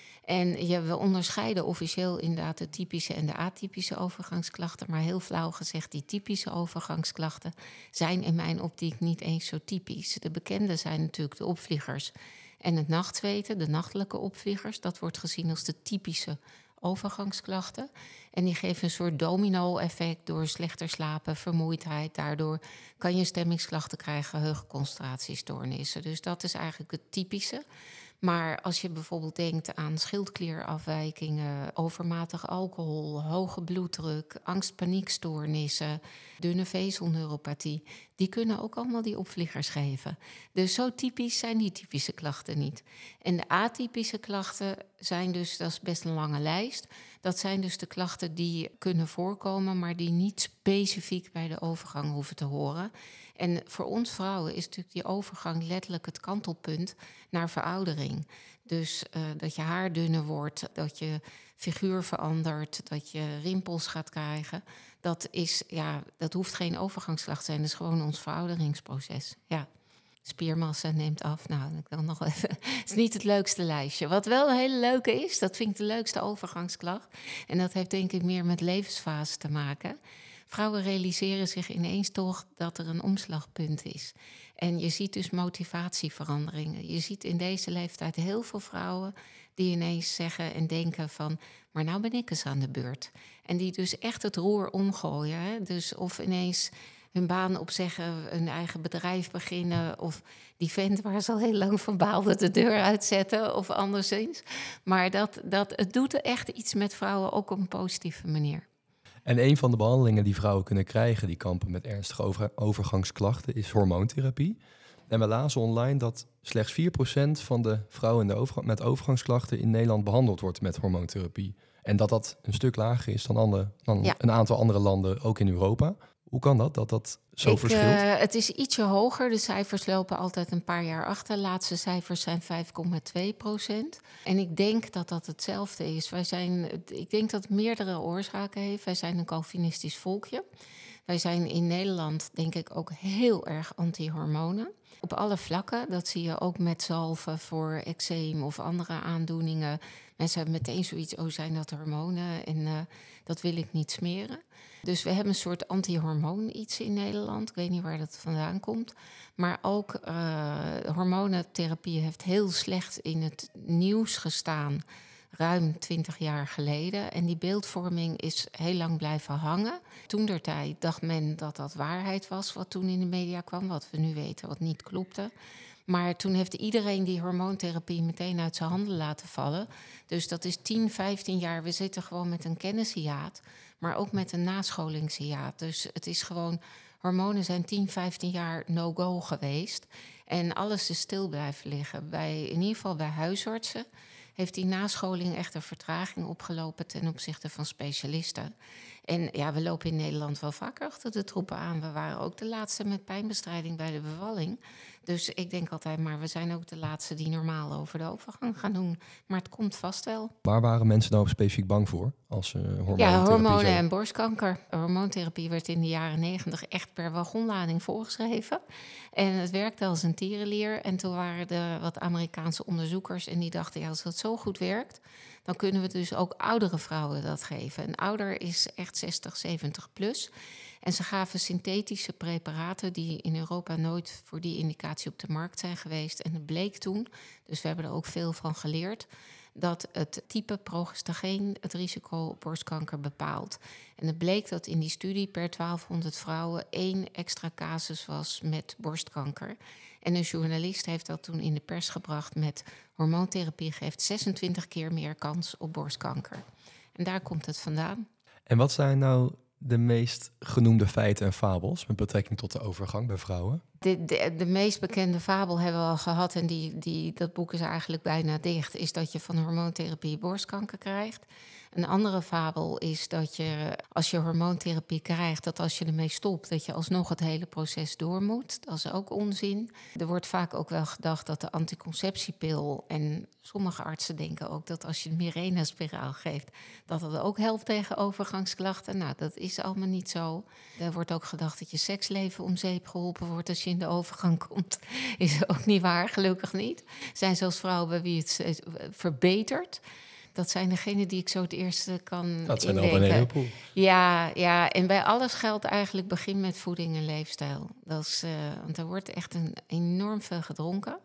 En ja, we onderscheiden officieel inderdaad de typische en de atypische overgangsklachten. Maar heel flauw gezegd, die typische overgangsklachten zijn in mijn optiek niet eens zo typisch. De bekende zijn natuurlijk de opvliegers en het nachtzweten, de nachtelijke opvliegers. Dat wordt gezien als de typische overgangsklachten. En die geven een soort domino-effect door slechter slapen, vermoeidheid. Daardoor kan je stemmingsklachten krijgen, geheugenconcentratiestoornissen. Dus dat is eigenlijk het typische. Maar als je bijvoorbeeld denkt aan schildklierafwijkingen, overmatig alcohol, hoge bloeddruk, angst-paniekstoornissen, dunne vezelneuropathie, die kunnen ook allemaal die opvliegers geven. Dus zo typisch zijn die typische klachten niet. En de atypische klachten zijn dus, dat is best een lange lijst, dat zijn dus de klachten die kunnen voorkomen, maar die niet specifiek bij de overgang hoeven te horen. En voor ons vrouwen is natuurlijk die overgang letterlijk het kantelpunt naar veroudering. Dus uh, dat je haar dunner wordt, dat je figuur verandert, dat je rimpels gaat krijgen. Dat, is, ja, dat hoeft geen overgangsklacht te zijn, dat is gewoon ons verouderingsproces. Ja. Spiermassa neemt af. Nou, ik wil nog even. Het is niet het leukste lijstje. Wat wel een hele leuke is, dat vind ik de leukste overgangsklacht. En dat heeft denk ik meer met levensfase te maken. Vrouwen realiseren zich ineens toch dat er een omslagpunt is. En je ziet dus motivatieveranderingen. Je ziet in deze leeftijd heel veel vrouwen die ineens zeggen en denken van, maar nou ben ik eens aan de beurt. En die dus echt het roer omgooien. Hè? Dus of ineens hun baan opzeggen, hun eigen bedrijf beginnen, of die vent waar ze al heel lang van baalden de deur uitzetten of anderszins. Maar dat, dat, het doet echt iets met vrouwen, ook op een positieve manier. En een van de behandelingen die vrouwen kunnen krijgen die kampen met ernstige over- overgangsklachten is hormoontherapie. En we lazen online dat slechts vier procent van de vrouwen in de overgang, met overgangsklachten in Nederland behandeld wordt met hormoontherapie. En dat dat een stuk lager is dan, andere, dan ja. een aantal andere landen, ook in Europa. Hoe kan dat, dat dat zo Ik, verschilt? Uh, het is ietsje hoger. De cijfers lopen altijd een paar jaar achter. De laatste cijfers zijn vijf komma twee procent. En ik denk dat dat hetzelfde is. Wij zijn, ik denk dat het meerdere oorzaken heeft. Wij zijn een Calvinistisch volkje. Wij zijn in Nederland, denk ik, ook heel erg anti-hormonen. Op alle vlakken. Dat zie je ook met zalven voor eczeem of andere aandoeningen. Mensen hebben meteen zoiets, oh, zijn dat hormonen? En uh, dat wil ik niet smeren. Dus we hebben een soort anti-hormoon iets in Nederland. Ik weet niet waar dat vandaan komt. Maar ook uh, hormonentherapie heeft heel slecht in het nieuws gestaan, ruim twintig jaar geleden. En die beeldvorming is heel lang blijven hangen. Toentertijd dacht men dat dat waarheid was, wat toen in de media kwam, wat we nu weten, wat niet klopte. Maar toen heeft iedereen die hormoontherapie meteen uit zijn handen laten vallen. Dus dat is tien, vijftien jaar. We zitten gewoon met een kennishiaat, maar ook met een nascholingshiaat. Dus het is gewoon, hormonen zijn tien, vijftien jaar no-go geweest. En alles is stil blijven liggen. Bij, in ieder geval bij huisartsen heeft die nascholing echt een vertraging opgelopen ten opzichte van specialisten. En ja, we lopen in Nederland wel vaker achter de troepen aan. We waren ook de laatste met pijnbestrijding bij de bevalling. Dus ik denk altijd, maar we zijn ook de laatste die normaal over de overgang gaan doen. Maar het komt vast wel. Waar waren mensen nou specifiek bang voor als uh, hormoontherapie? Ja, hormonen zo... en borstkanker. Hormoontherapie werd in de jaren negentig echt per wagonlading voorgeschreven. En het werkte als een tierenlier. En toen waren er wat Amerikaanse onderzoekers en die dachten, ja, als dat zo goed werkt, dan kunnen we dus ook oudere vrouwen dat geven. Een ouder is echt zestig, zeventig plus. En ze gaven synthetische preparaten die in Europa nooit voor die indicatie op de markt zijn geweest. En het bleek toen, dus we hebben er ook veel van geleerd, dat het type progestageen het risico op borstkanker bepaalt. En het bleek dat in die studie per twaalfhonderd vrouwen één extra casus was met borstkanker. En een journalist heeft dat toen in de pers gebracht met hormoontherapie geeft zesentwintig keer meer kans op borstkanker. En daar komt het vandaan. En wat zijn nou de meest genoemde feiten en fabels met betrekking tot de overgang bij vrouwen? De, de, de meest bekende fabel hebben we al gehad en die, die, dat boek is eigenlijk bijna dicht, is dat je van hormoontherapie borstkanker krijgt. Een andere fabel is dat je, als je hormoontherapie krijgt, dat als je ermee stopt, dat je alsnog het hele proces door moet. Dat is ook onzin. Er wordt vaak ook wel gedacht dat de anticonceptiepil, en sommige artsen denken ook dat als je de Mirena-spiraal geeft, dat dat ook helpt tegen overgangsklachten. Nou, dat is allemaal niet zo. Er wordt ook gedacht dat je seksleven om zeep geholpen wordt als je in de overgang komt. Is ook niet waar, gelukkig niet. Er zijn zelfs vrouwen bij wie het verbetert. Dat zijn degenen die ik zo het eerste kan Dat zijn indenken. al een heleboel. Ja, ja, en bij alles geldt eigenlijk begin met voeding en leefstijl. Dat is, uh, want er wordt echt een enorm veel gedronken.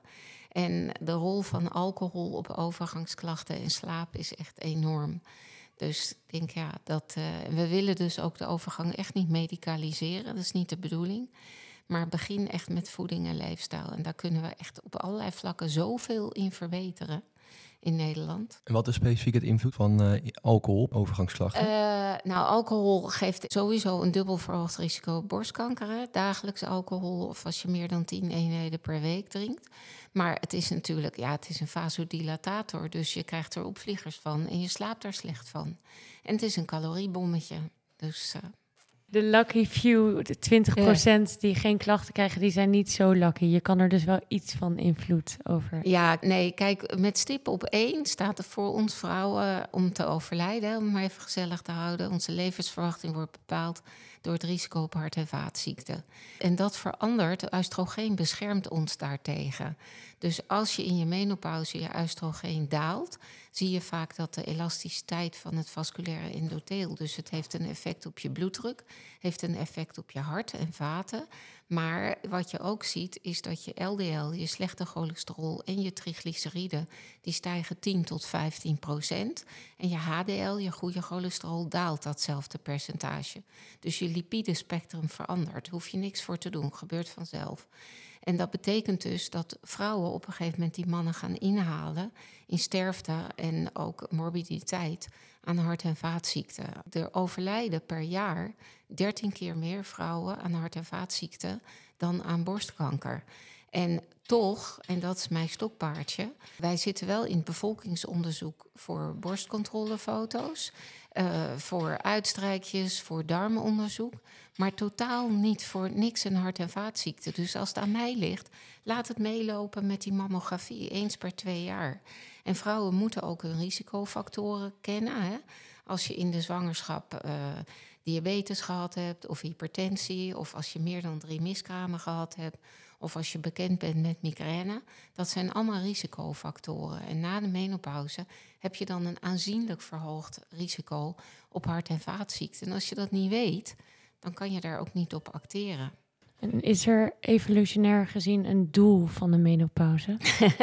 En de rol van alcohol op overgangsklachten en slaap is echt enorm. Dus ik denk, ja, dat uh, we willen dus ook de overgang echt niet medicaliseren. Dat is niet de bedoeling. Maar begin echt met voeding en leefstijl. En daar kunnen we echt op allerlei vlakken zoveel in verbeteren in Nederland. En wat is specifiek het invloed van uh, alcohol op overgangsklachten? Uh, nou, alcohol geeft sowieso een dubbel verhoogd risico op borstkanker. Hè? Dagelijks alcohol of als je meer dan tien eenheden per week drinkt. Maar het is natuurlijk, ja, het is een vasodilatator. Dus je krijgt er opvliegers van en je slaapt er slecht van. En het is een caloriebommetje. Dus Uh, de lucky few, de twintig procent ja. die geen klachten krijgen, die zijn niet zo lucky. Je kan er dus wel iets van invloed over. Ja, nee, kijk, met stip op één staat er voor ons vrouwen om te overlijden, om het maar even gezellig te houden. Onze levensverwachting wordt bepaald door het risico op hart- en vaatziekten. En dat verandert. Oestrogeen beschermt ons daartegen. Dus als je in je menopauze je oestrogeen daalt, zie je vaak dat de elasticiteit van het vasculaire endotheel, dus het heeft een effect op je bloeddruk, heeft een effect op je hart en vaten. Maar wat je ook ziet, is dat je L D L, je slechte cholesterol en je triglyceriden, die stijgen tien tot vijftien procent. En je H D L, je goede cholesterol, daalt datzelfde percentage. Dus je lipidespectrum verandert. Hoef je niks voor te doen, gebeurt vanzelf. En dat betekent dus dat vrouwen op een gegeven moment die mannen gaan inhalen in sterfte en ook morbiditeit aan hart- en vaatziekten. Er overlijden per jaar dertien keer meer vrouwen aan hart- en vaatziekten dan aan borstkanker. En toch, en dat is mijn stokpaardje, wij zitten wel in het bevolkingsonderzoek voor borstcontrolefoto's, uh, voor uitstrijkjes, voor darmonderzoek, maar totaal niet voor niks en hart- en vaatziekten. Dus als het aan mij ligt, laat het meelopen met die mammografie eens per twee jaar. En vrouwen moeten ook hun risicofactoren kennen. Hè? Als je in de zwangerschap uh, diabetes gehad hebt of hypertensie, of als je meer dan drie miskramen gehad hebt, of als je bekend bent met migraine, dat zijn allemaal risicofactoren. En na de menopauze heb je dan een aanzienlijk verhoogd risico op hart- en vaatziekten. En als je dat niet weet, dan kan je daar ook niet op acteren. En is er evolutionair gezien een doel van de menopauze?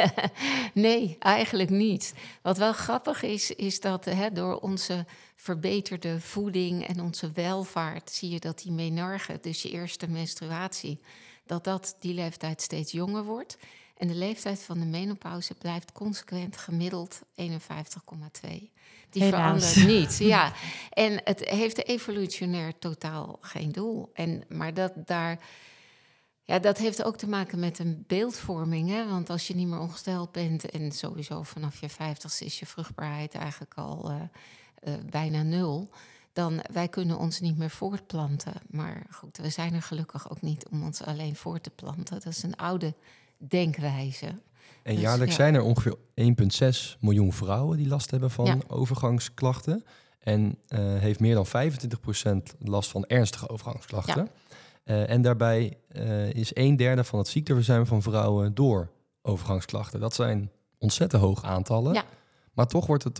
Nee, eigenlijk niet. Wat wel grappig is, is dat hè, door onze verbeterde voeding en onze welvaart zie je dat die menarche, dus je eerste menstruatie, dat dat die leeftijd steeds jonger wordt. En de leeftijd van de menopauze blijft consequent gemiddeld eenenvijftig komma twee. Die Helaas. verandert niet. Ja. En het heeft evolutionair totaal geen doel. En, maar dat daar. Ja, dat heeft ook te maken met een beeldvorming. Hè? Want als je niet meer ongesteld bent en sowieso vanaf je vijftigste is je vruchtbaarheid eigenlijk al uh, uh, bijna nul, dan wij kunnen ons niet meer voortplanten. Maar goed, we zijn er gelukkig ook niet om ons alleen voor te planten. Dat is een oude denkwijze. En dus, jaarlijks ja. zijn er ongeveer één komma zes miljoen vrouwen die last hebben van Ja. overgangsklachten. En uh, heeft meer dan vijfentwintig procent last van ernstige overgangsklachten. Ja. Uh, en daarbij uh, is een derde van het ziekteverzuim van vrouwen door overgangsklachten. Dat zijn ontzettend hoge aantallen. Ja. Maar toch wordt er toch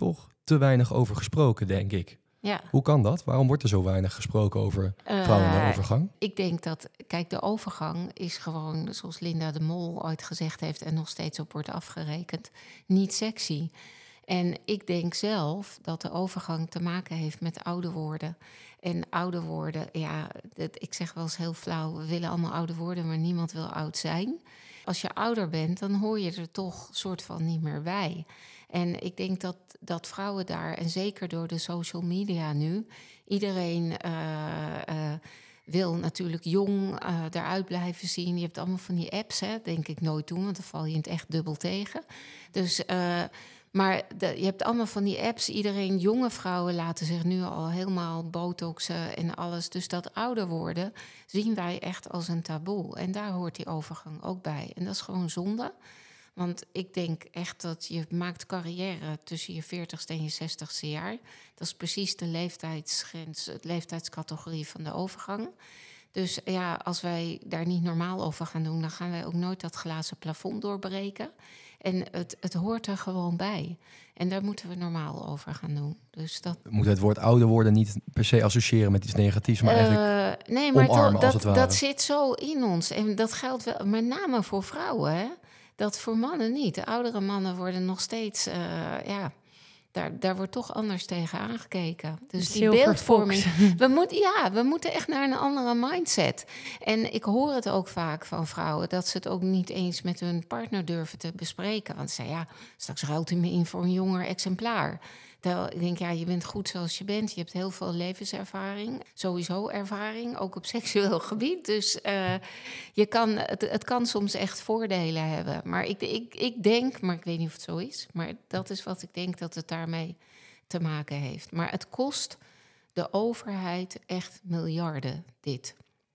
te weinig over gesproken, denk ik. Ja. Hoe kan dat? Waarom wordt er zo weinig gesproken over vrouwen in de Uh, overgang? Ik denk dat, kijk, de overgang is gewoon, zoals Linda de Mol ooit gezegd heeft en nog steeds op wordt afgerekend, niet sexy. En ik denk zelf dat de overgang te maken heeft met ouder worden. En ouder worden, ja, dat, ik zeg wel eens heel flauw, we willen allemaal ouder worden, maar niemand wil oud zijn. Als je ouder bent, dan hoor je er toch soort van niet meer bij. En ik denk dat, dat vrouwen daar, en zeker door de social media nu, iedereen uh, uh, wil natuurlijk jong uh, eruit blijven zien. Je hebt allemaal van die apps, hè, denk ik nooit doen, want dan val je in het echt dubbel tegen. Dus, uh, maar de, je hebt allemaal van die apps. Iedereen, jonge vrouwen laten zich nu al helemaal botoxen en alles. Dus dat ouder worden zien wij echt als een taboe. En daar hoort die overgang ook bij. En dat is gewoon zonde. Want ik denk echt dat je maakt carrière tussen je veertigste en je zestigste jaar. Dat is precies de leeftijdsgrens, de leeftijdscategorie van de overgang. Dus ja, als wij daar niet normaal over gaan doen, dan gaan wij ook nooit dat glazen plafond doorbreken. En het, het hoort er gewoon bij. En daar moeten we normaal over gaan doen. Dus dat... We moeten het woord ouder worden niet per se associëren met iets negatiefs, maar eigenlijk uh, nee, maar omarmen, to, als dat, het ware. dat zit zo in ons. En dat geldt wel met name voor vrouwen, hè? Dat voor mannen niet. De oudere mannen worden nog steeds, uh, ja, daar, daar wordt toch anders tegen aangekeken. Dus die beeldvorming. We moeten, ja, we moeten echt naar een andere mindset. En ik hoor het ook vaak van vrouwen dat ze het ook niet eens met hun partner durven te bespreken. Want ze zeggen, ja, straks ruilt u me in voor een jonger exemplaar. Terwijl ik denk, ja, je bent goed zoals je bent. Je hebt heel veel levenservaring. Sowieso ervaring, ook op seksueel gebied. Dus uh, je kan, het, het kan soms echt voordelen hebben. Maar ik, ik, ik denk, maar ik weet niet of het zo is... maar dat is wat ik denk dat het daarmee te maken heeft. Maar het kost de overheid echt miljarden, dit.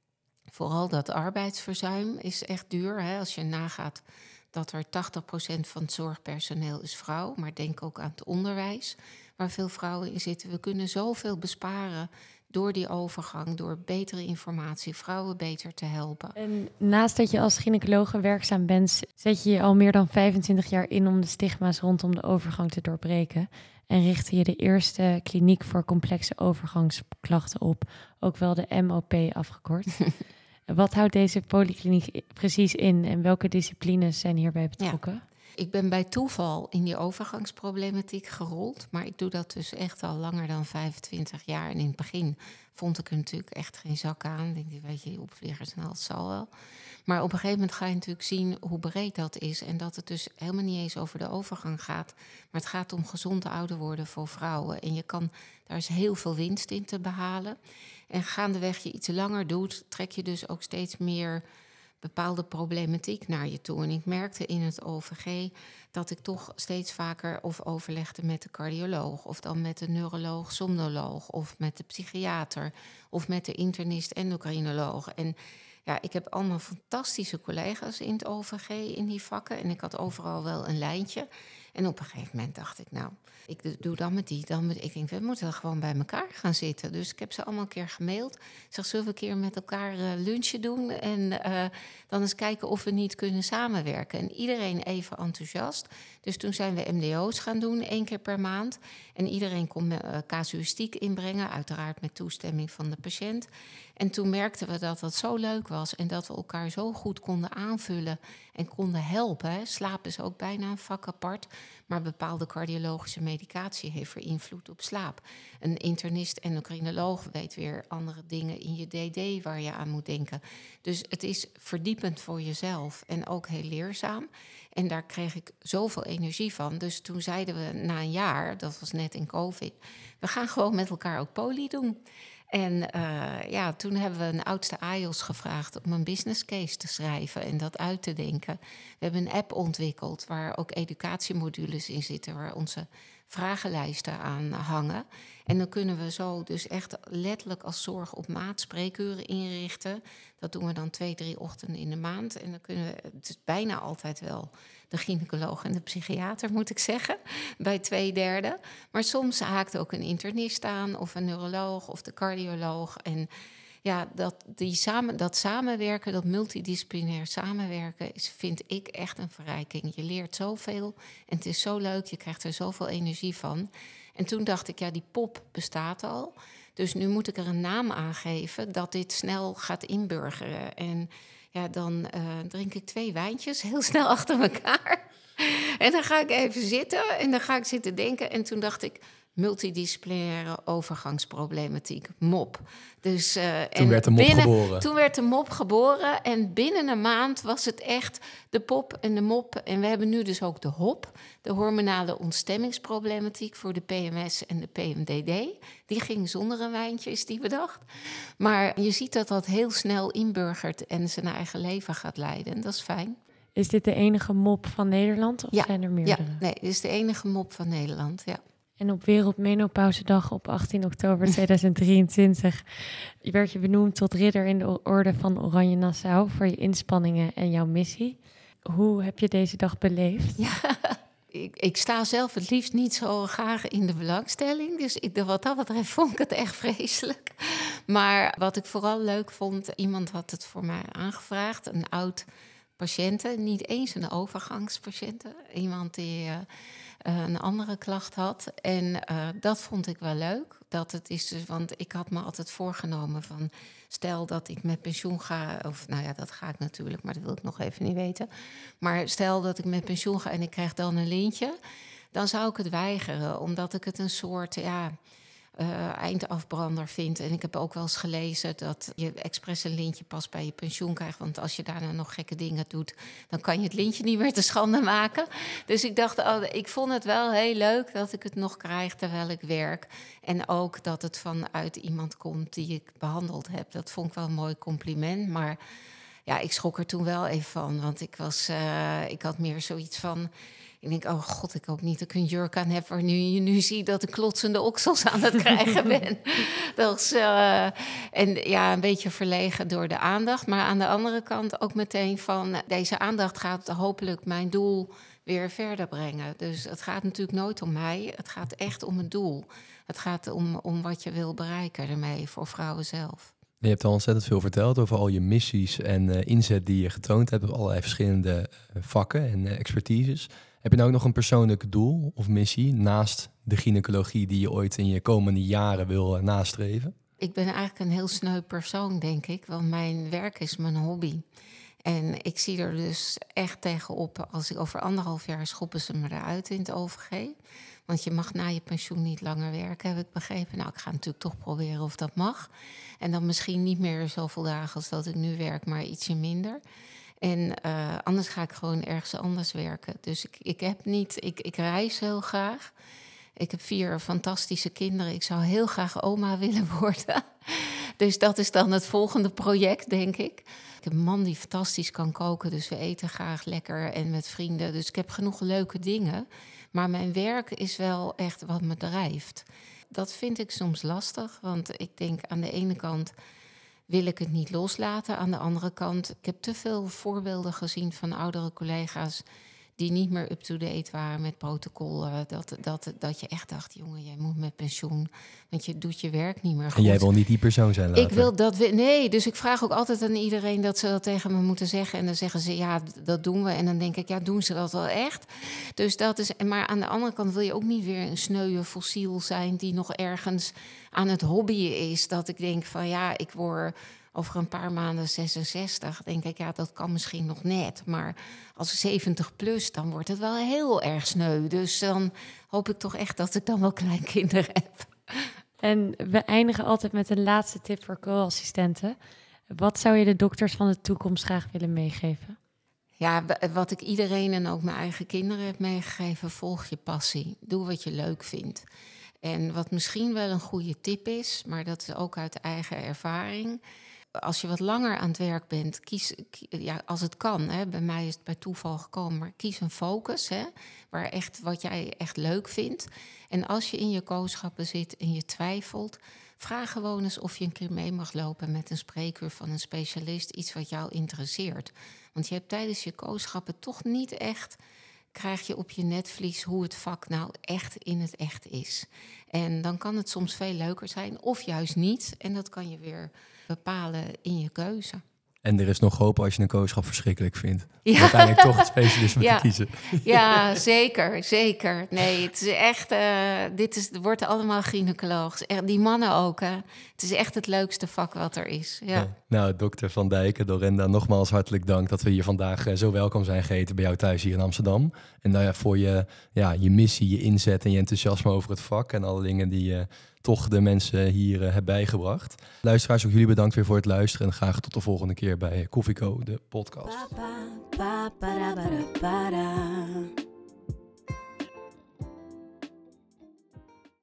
Vooral dat arbeidsverzuim is echt duur. Hè? Als je nagaat dat er tachtig procent van het zorgpersoneel is vrouw. Maar denk ook aan het onderwijs, waar veel vrouwen in zitten. We kunnen zoveel besparen door die overgang, door betere informatie, vrouwen beter te helpen. En naast dat je als gynaecologe werkzaam bent, zet je je al meer dan vijfentwintig jaar in om de stigma's rondom de overgang te doorbreken. En richtte je de eerste kliniek voor complexe overgangsklachten op, ook wel de M O P afgekort. Wat houdt deze polykliniek precies in en welke disciplines zijn hierbij betrokken? Ja. Ik ben bij toeval in die overgangsproblematiek gerold, maar ik doe dat dus echt al langer dan vijfentwintig jaar. En in het begin vond ik er natuurlijk echt geen zak aan. Ik denk, weet je, die opvliegers, nou, het zal wel. Maar op een gegeven moment ga je natuurlijk zien hoe breed dat is en dat het dus helemaal niet eens over de overgang gaat, maar het gaat om gezond ouder worden voor vrouwen. En je kan, daar is heel veel winst in te behalen. En gaandeweg je iets langer doet, trek je dus ook steeds meer bepaalde problematiek naar je toe. En ik merkte in het O V G dat ik toch steeds vaker of overlegde met de cardioloog, of dan met de neuroloog, somnoloog, of met de psychiater, of met de internist, endocrinoloog. En ja, ik heb allemaal fantastische collega's in het O V G in die vakken. En ik had overal wel een lijntje. En op een gegeven moment dacht ik, nou, ik doe dan met die, dan met... Ik denk, we moeten gewoon bij elkaar gaan zitten. Dus ik heb ze allemaal een keer gemaild. Ik zeg, zullen we een keer met elkaar uh, lunchen doen? En uh, dan eens kijken of we niet kunnen samenwerken. En iedereen even enthousiast. Dus toen zijn we M D O's gaan doen, één keer per maand. En iedereen kon uh, casuïstiek inbrengen, uiteraard met toestemming van de patiënt. En toen merkten we dat dat zo leuk was en dat we elkaar zo goed konden aanvullen en konden helpen. Hè. Slaap is ook bijna een vak apart, maar bepaalde cardiologische medicatie heeft weer invloed op slaap. Een internist, endocrinoloog weet weer andere dingen in je D D waar je aan moet denken. Dus het is verdiepend voor jezelf en ook heel leerzaam. En daar kreeg ik zoveel energie van. Dus toen zeiden we na een jaar, dat was net in COVID, we gaan gewoon met elkaar ook poly doen. En uh, ja, toen hebben we een oudste A I O S gevraagd om een business case te schrijven en dat uit te denken. We hebben een app ontwikkeld waar ook educatiemodules in zitten, waar onze vragenlijsten aan hangen. En dan kunnen we zo dus echt letterlijk als zorg op maat spreekuren inrichten. Dat doen we dan twee, drie ochtenden in de maand. En dan kunnen we, het is bijna altijd wel de gynaecoloog en de psychiater, moet ik zeggen, bij twee derde. Maar soms haakt ook een internist aan of een neuroloog of de cardioloog. En ja, dat, die samen, dat samenwerken, dat multidisciplinair samenwerken, is, vind ik echt een verrijking. Je leert zoveel en het is zo leuk, je krijgt er zoveel energie van. En toen dacht ik, ja, die pop bestaat al. Dus nu moet ik er een naam aan geven dat dit snel gaat inburgeren. En ja, dan uh, drink ik twee wijntjes heel snel achter elkaar. En dan ga ik even zitten en dan ga ik zitten denken. En toen dacht ik, multidisciplinaire overgangsproblematiek, M O P. Dus, uh, toen en werd de M O P binnen, geboren. Toen werd de M O P geboren en binnen een maand was het echt de pop en de M O P. En we hebben nu dus ook de H O P, de hormonale ontstemmingsproblematiek voor de P M S en de P M D D. Die ging zonder een wijntje, is die bedacht. Maar je ziet dat dat heel snel inburgert en zijn eigen leven gaat leiden. En dat is fijn. Is dit de enige M O P van Nederland of Ja, zijn er meerdere? Ja, nee, dit is de enige M O P van Nederland, ja. En op Wereldmenopauzedag op achttien oktober tweeduizend drieëntwintig werd je benoemd tot ridder in de Orde van Oranje Nassau voor je inspanningen en jouw missie. Hoe heb je deze dag beleefd? Ja, ik, ik sta zelf het liefst niet zo graag in de belangstelling. Dus ik, wat dat betreft vond ik het echt vreselijk. Maar wat ik vooral leuk vond, iemand had het voor mij aangevraagd, een oud patiënte, niet eens een overgangspatiënte, iemand die uh, uh, een andere klacht had. En uh, dat vond ik wel leuk. Dat het is dus, want ik had me altijd voorgenomen van, stel dat ik met pensioen ga, of nou ja, dat ga ik natuurlijk, maar dat wil ik nog even niet weten. Maar stel dat ik met pensioen ga en ik krijg dan een lintje, dan zou ik het weigeren, omdat ik het een soort, ja, Uh, eindafbrander vindt. En ik heb ook wel eens gelezen dat je expres een lintje pas bij je pensioen krijgt. Want als je daarna nog gekke dingen doet, dan kan je het lintje niet meer te schande maken. Dus ik dacht, oh, ik vond het wel heel leuk dat ik het nog krijg terwijl ik werk. En ook dat het vanuit iemand komt die ik behandeld heb. Dat vond ik wel een mooi compliment. Maar ja, ik schrok er toen wel even van. Want ik, was, uh, ik had meer zoiets van, ik denk, oh god, ik hoop niet dat ik een jurk aan heb waar nu, je nu ziet dat ik klotsende oksels aan het krijgen ben. Dat is, uh, en ja, een beetje verlegen door de aandacht. Maar aan de andere kant ook meteen van, deze aandacht gaat hopelijk mijn doel weer verder brengen. Dus het gaat natuurlijk nooit om mij. Het gaat echt om het doel. Het gaat om, om wat je wil bereiken ermee voor vrouwen zelf. Je hebt al ontzettend veel verteld over al je missies en uh, inzet die je getoond hebt op allerlei verschillende uh, vakken en uh, expertises. Heb je nou ook nog een persoonlijk doel of missie naast de gynaecologie die je ooit in je komende jaren wil uh, nastreven? Ik ben eigenlijk een heel sneu persoon, denk ik, want mijn werk is mijn hobby. En ik zie er dus echt tegenop, als ik over anderhalf jaar schoppen ze me eruit in het O V G. Want je mag na je pensioen niet langer werken, heb ik begrepen. Nou, ik ga natuurlijk toch proberen of dat mag. En dan misschien niet meer zoveel dagen als dat ik nu werk, maar ietsje minder. En uh, anders ga ik gewoon ergens anders werken. Dus ik, ik heb niet, ik, ik reis heel graag. Ik heb vier fantastische kinderen. Ik zou heel graag oma willen worden. Dus dat is dan het volgende project, denk ik. Ik heb een man die fantastisch kan koken, dus we eten graag lekker en met vrienden. Dus ik heb genoeg leuke dingen. Maar mijn werk is wel echt wat me drijft. Dat vind ik soms lastig, want ik denk aan de ene kant wil ik het niet loslaten. Aan de andere kant, ik heb te veel voorbeelden gezien van oudere collega's die niet meer up-to-date waren met protocollen. Dat, dat, dat je echt dacht, jongen, jij moet met pensioen, want je doet je werk niet meer goed. En jij wil niet die persoon zijn later? Ik wil dat we, nee, dus ik vraag ook altijd aan iedereen dat ze dat tegen me moeten zeggen. En dan zeggen ze, ja, dat doen we. En dan denk ik, ja, doen ze dat wel echt? Dus dat is, maar aan de andere kant wil je ook niet weer een sneuwe fossiel zijn die nog ergens aan het hobbyen is. Dat ik denk van, ja, ik word over een paar maanden zesenzestig, denk ik, ja, dat kan misschien nog net. Maar als zeventig plus, dan wordt het wel heel erg sneu. Dus dan hoop ik toch echt dat ik dan wel kleinkinderen heb. En we eindigen altijd met een laatste tip voor co-assistenten. Wat zou je de dokters van de toekomst graag willen meegeven? Ja, wat ik iedereen en ook mijn eigen kinderen heb meegegeven, volg je passie. Doe wat je leuk vindt. En wat misschien wel een goede tip is, maar dat is ook uit eigen ervaring. Als je wat langer aan het werk bent, kies, ja, als het kan, hè, bij mij is het bij toeval gekomen, maar kies een focus, hè, waar echt wat jij echt leuk vindt. En als je in je kooschappen zit en je twijfelt, vraag gewoon eens of je een keer mee mag lopen met een spreekuur van een specialist, iets wat jou interesseert. Want je hebt tijdens je kooschappen toch niet echt, krijg je op je netvlies hoe het vak nou echt in het echt is. En dan kan het soms veel leuker zijn, of juist niet. En dat kan je weer bepalen in je keuze. En er is nog hoop als je een kooschap verschrikkelijk vindt. Ja. Om uiteindelijk toch het specialisme Ja. te kiezen. Ja, zeker, zeker. Nee, het is echt, uh, dit is, het wordt allemaal gynaecoloog. Echt, die mannen ook, hè. Het is echt het leukste vak wat er is, ja. Ja. Nou, dokter Van Dijken, Dorenda, nogmaals hartelijk dank dat we hier vandaag uh, zo welkom zijn geheten bij jou thuis hier in Amsterdam. En uh, voor je, ja, je missie, je inzet en je enthousiasme over het vak en alle dingen die je uh, toch de mensen hier uh, hebt bijgebracht. Luisteraars, ook jullie bedankt weer voor het luisteren en graag tot de volgende keer bij Koffie Co, de podcast. Ba, ba, ba, ba, da, ba, da, ba, da.